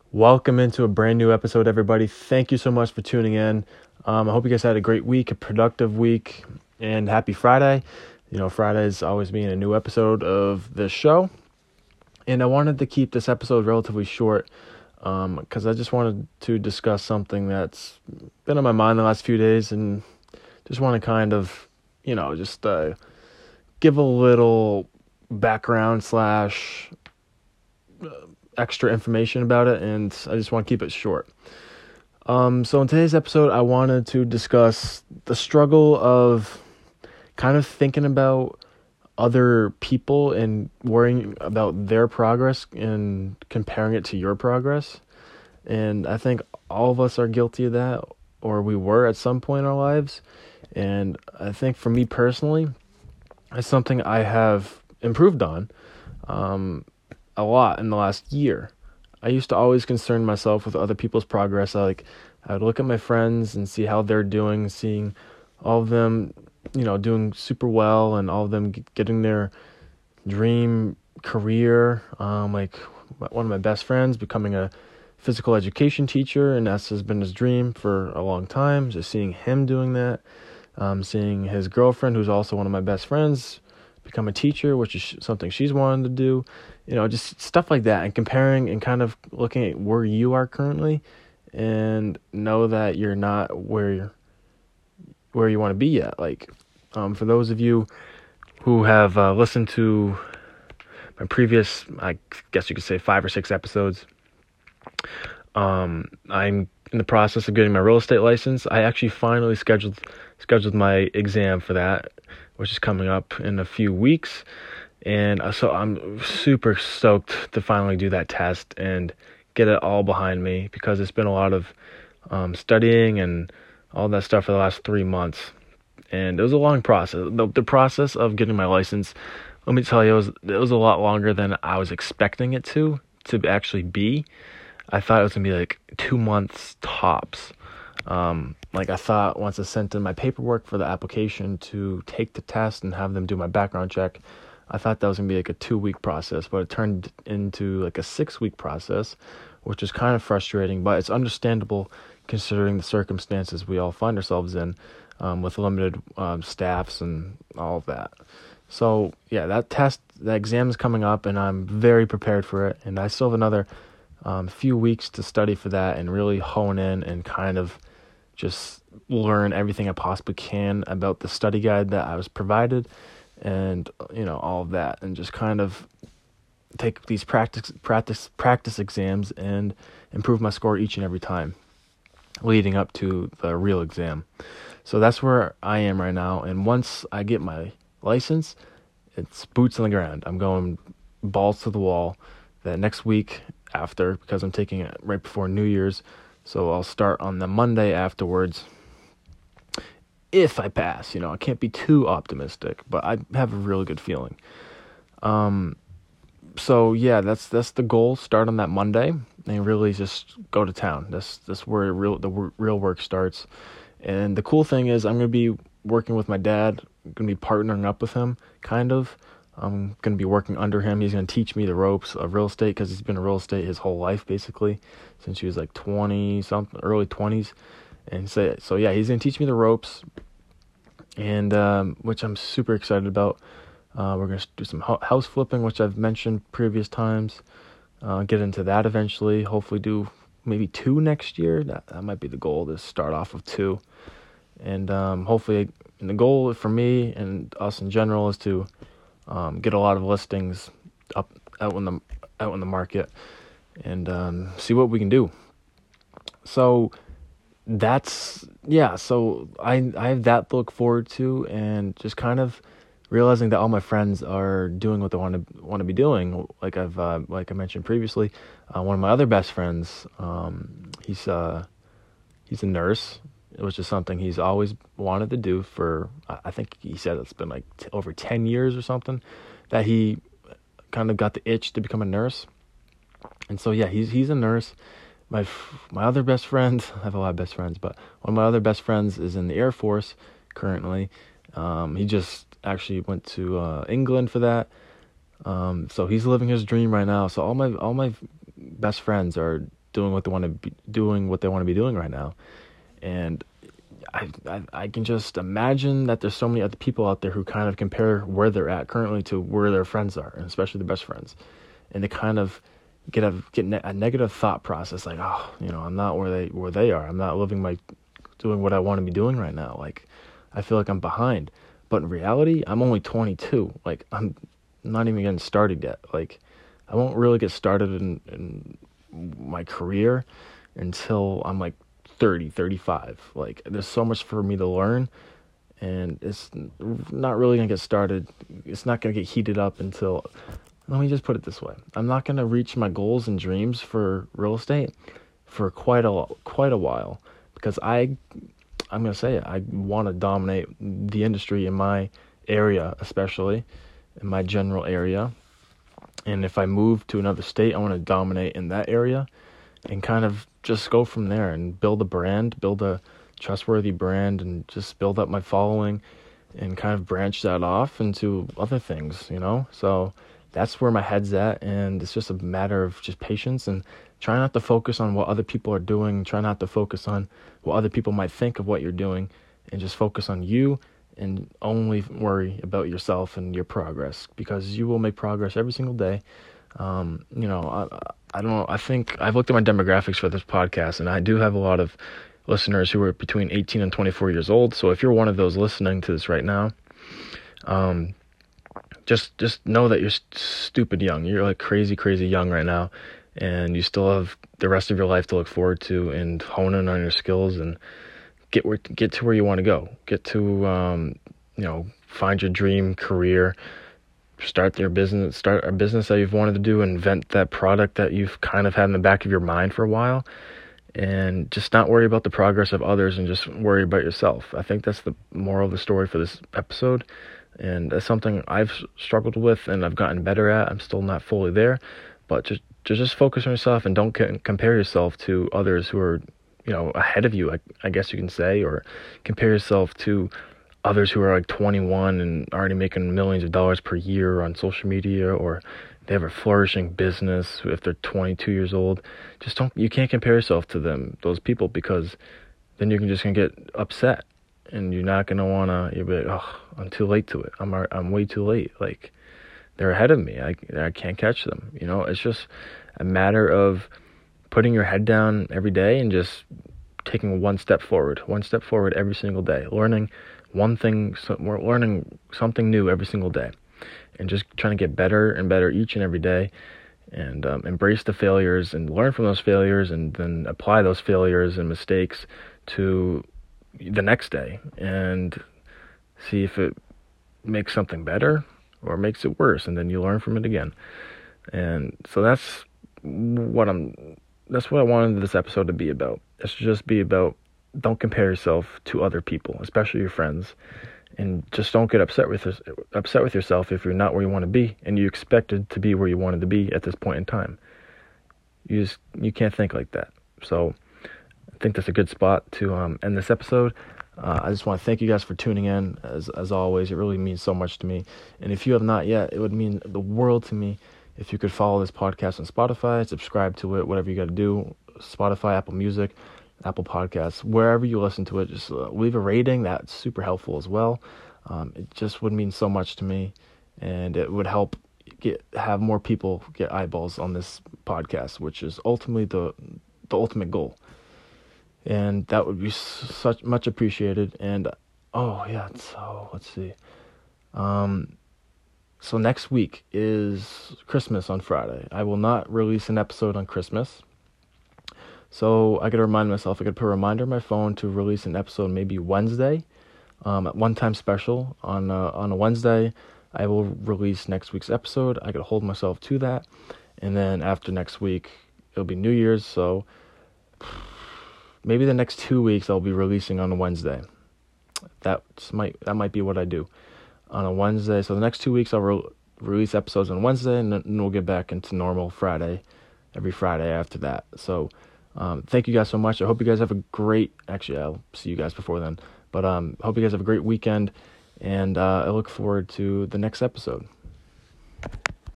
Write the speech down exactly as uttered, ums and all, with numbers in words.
Welcome into a brand new episode, everybody. Thank you so much for tuning in. Um, I hope you guys had a great week, a productive week, and happy Friday. You know, Fridays always being a new episode of this show. And I wanted to keep this episode relatively short because um, I just wanted to discuss something that's been on my mind the last few days and just want to kind of, you know, just uh, give a little background slash uh, extra information about it, and I just want to keep it short. Um, so in today's episode, I wanted to discuss the struggle of kind of thinking about other people and worrying about their progress and comparing it to your progress. And I think all of us are guilty of that, or we were at some point in our lives. And I think for me personally, it's something I have improved on. Um, a lot in the last year. I used to always concern myself with other people's progress. I like I would look at my friends and see how they're doing, seeing all of them, you know, doing super well, and all of them getting their dream career. Um, like one of my best friends becoming a physical education teacher, and that's has been his dream for a long time. Just seeing him doing that, um, seeing his girlfriend, who's also one of my best friends, become a teacher, which is something she's wanted to do. You know, just stuff like that, and comparing and kind of looking at where you are currently, and know that you're not where you're, where you want to be yet. Like, um, for those of you who have uh, listened to my previous, I guess you could say five or six episodes, um, I'm in the process of getting my real estate license. I actually finally scheduled scheduled my exam for that, which is coming up in a few weeks. And so I'm super stoked to finally do that test and get it all behind me, because it's been a lot of um, studying and all that stuff for the last three months. And it was a long process. The, the process of getting my license, let me tell you, it was, it was a lot longer than I was expecting it to, to actually be. I thought it was going to be like two months tops. Um, like I thought once I sent in my paperwork for the application to take the test and have them do my background check, I thought that was going to be like a two-week process, but it turned into like a six-week process, which is kind of frustrating, but it's understandable considering the circumstances we all find ourselves in, um, with limited um, staffs and all of that. So, yeah, that test, that exam is coming up, and I'm very prepared for it, and I still have another um, few weeks to study for that and really hone in and kind of just learn everything I possibly can about the study guide that I was provided, and, you know, all of that, and just kind of take these practice practice practice exams and improve my score each and every time leading up to the real exam. So that's where I am right now, and once I get my license, it's boots on the ground. I'm going balls to the wall that next week after, because I'm taking it right before New Year's, so I'll start on the Monday afterwards. If I pass, you know, I can't be too optimistic, but I have a really good feeling. Um, so yeah, that's that's the goal. Start on that Monday and really just go to town. That's that's where real the real work starts. And the cool thing is, I'm gonna be working with my dad. I'm gonna be partnering up with him, kind of. I'm gonna be working under him. He's gonna teach me the ropes of real estate, because he's been in real estate his whole life, basically, since he was like twenty something, early twenties. And so, so yeah, he's going to teach me the ropes, and um, which I'm super excited about. Uh, we're going to do some house flipping, which I've mentioned previous times. Uh, get into that eventually. Hopefully do maybe two next year. That, that might be the goal, to start off with two. And um, hopefully, and the goal for me and us in general is to um, get a lot of listings up out in the out in the market, and um, see what we can do. So that's, yeah, so I I have that to look forward to, and just kind of realizing that all my friends are doing what they want to want to be doing. Like I've uh, like I mentioned previously, uh, one of my other best friends, um, he's uh he's a nurse, which is something he's always wanted to do for, I think he said it's been like t- over ten years or something, that he kind of got the itch to become a nurse. And so yeah, he's he's a nurse. My my other best friend, I have a lot of best friends, but one of my other best friends is in the Air Force currently. Um, he just actually went to uh, England for that. Um, so he's living his dream right now. So all my all my best friends are doing what they want to be doing, what they want to be doing right now. And I, I I can just imagine that there's so many other people out there who kind of compare where they're at currently to where their friends are, and especially the best friends. And they kind of get a get ne- a negative thought process, like, oh, you know, I'm not where they where they are. I'm not living my doing what I want to be doing right now. Like, I feel like I'm behind. But in reality, I'm only twenty-two. Like, I'm not even getting started yet. Like, I won't really get started in, in my career until I'm like thirty, thirty-five. Like, there's so much for me to learn, and it's not really going to get started. It's not going to get heated up until, let me just put it this way. I'm not going to reach my goals and dreams for real estate for quite a, quite a while, because I, I'm going to say it, I want to dominate the industry in my area, especially in my general area. And if I move to another state, I want to dominate in that area and kind of just go from there and build a brand, build a trustworthy brand, and just build up my following and kind of branch that off into other things, you know? So that's where my head's at, and it's just a matter of just patience and try not to focus on what other people are doing, try not to focus on what other people might think of what you're doing, and just focus on you and only worry about yourself and your progress, because you will make progress every single day. Um, you know, I, I don't know, I think I've looked at my demographics for this podcast, and I do have a lot of listeners who are between eighteen and twenty-four years old. So if you're one of those listening to this right now, um, just just know that you're st- stupid young. You're like crazy, crazy young right now, and you still have the rest of your life to look forward to and hone in on your skills and get where get to where you want to go. Get to um, you know, find your dream career. Start your business, start a business that you've wanted to do, invent that product that you've kind of had in the back of your mind for a while, and just not worry about the progress of others and just worry about yourself. I think that's the moral of the story for this episode, and that's something I've struggled with and I've gotten better at. I'm still not fully there, but just just focus on yourself and don't compare yourself to others who are, you know, ahead of you, I, I guess you can say, or compare yourself to others who are like twenty-one and already making millions of dollars per year on social media, or they have a flourishing business if they're twenty-two years old. Just don't, you can't compare yourself to them, those people, because then you're just going to get upset and you're not going to want to, you'll be like, oh, I'm too late to it. I'm, I'm way too late. Like, they're ahead of me. I, I can't catch them. You know, it's just a matter of putting your head down every day and just taking one step forward, one step forward every single day, learning one thing, so we're learning something new every single day, and just trying to get better and better each and every day, and um, embrace the failures and learn from those failures, and then apply those failures and mistakes to the next day and see if it makes something better or makes it worse, and then you learn from it again. And so that's what I'm that's what I wanted this episode to be about. It should just be about, don't compare yourself to other people, especially your friends, and just don't get upset with upset with yourself if you're not where you want to be and you expected to be where you wanted to be at this point in time. You just you can't think like that. So I think that's a good spot to um, end this episode. Uh, I just want to thank you guys for tuning in. As as always, it really means so much to me. And if you have not yet, it would mean the world to me if you could follow this podcast on Spotify, subscribe to it, whatever you got to do. Spotify, Apple Music, Apple Podcasts, wherever you listen to it, just uh, leave a rating. That's super helpful as well. Um, it just would mean so much to me, and it would help get have more people get eyeballs on this podcast, which is ultimately the the ultimate goal. And that would be such much appreciated. And oh yeah, so let's see. Um, so next week is Christmas on Friday. I will not release an episode on Christmas. So I gotta remind myself, I gotta put a reminder on my phone to release an episode maybe Wednesday, um, at one time special on uh, on a Wednesday. I will release next week's episode. I gotta hold myself to that, and then after next week, it'll be New Year's. So maybe the next two weeks I'll be releasing on a Wednesday. That might that might be what I do on a Wednesday. So the next two weeks I'll re- release episodes on Wednesday, and then we'll get back into normal Friday, every Friday after that. So. Um, thank you guys so much. I hope you guys have a great, actually, I'll see you guys before then, but um, hope you guys have a great weekend, and uh, I look forward to the next episode.